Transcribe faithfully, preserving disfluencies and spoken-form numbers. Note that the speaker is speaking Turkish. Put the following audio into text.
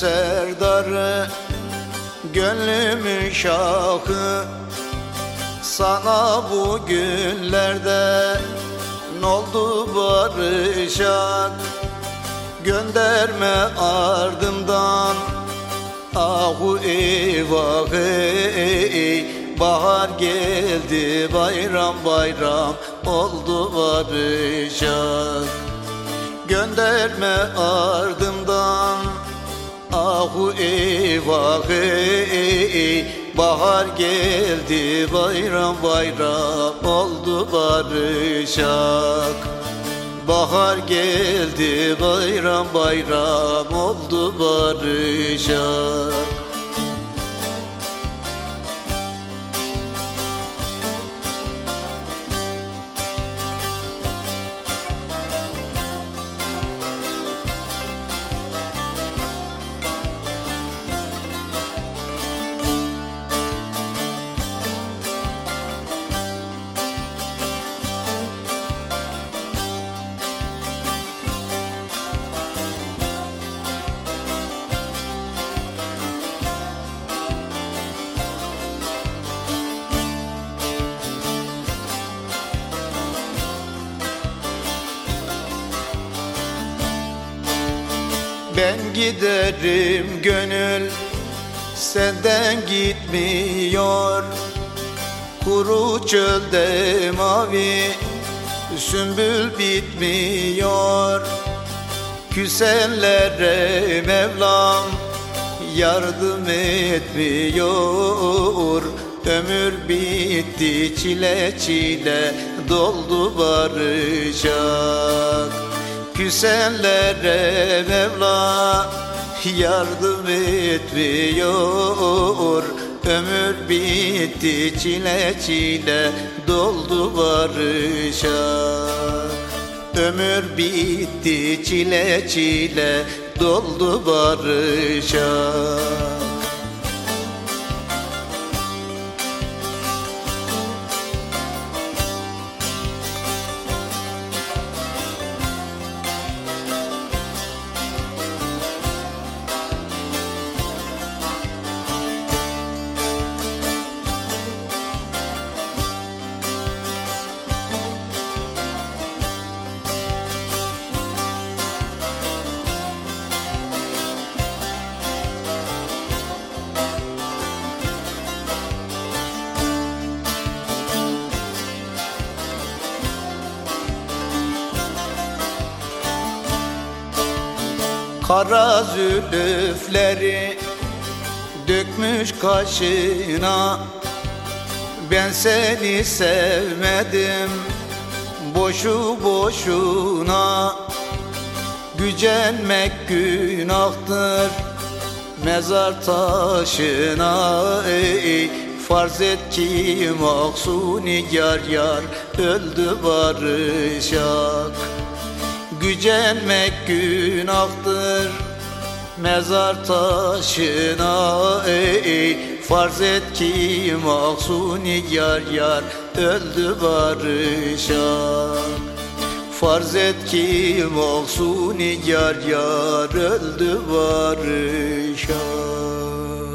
serdarı, gönlümün şahı. Sana bu günlerde n'oldu barışak, gönderme ardımdan ahu eyvah ey. Bahar geldi, bayram bayram oldu barışak, gönderme ardımdan ahu eyvah ey. Bahar geldi, bayram bayram oldu barışak. Bahar geldi, bayram bayram oldu barışak. Ben giderim gönül, senden gitmiyor. Kuru çölde mavi sümbül bitmiyor. Küsenlere Mevlam yardım etmiyor. Ömür bitti, çile çile doldu barışak. Küsenlere Mevla yardım etmiyor. Ömür bitti, çile çile doldu barışak. Ömür bitti, çile çile doldu barışak. Kara zülüfleri dökmüş kaşına, ben seni sevmedim boşu boşuna. Gücenmek günahtır mezar taşına ey. Farz et ki Mahsuni yar yar öldü barışak. Gücenmek günahtır mezar taşına ey. Farz et ki Mahsuni yar yar öldü barışak. Farz et ki Mahsuni yar yar öldü barışak.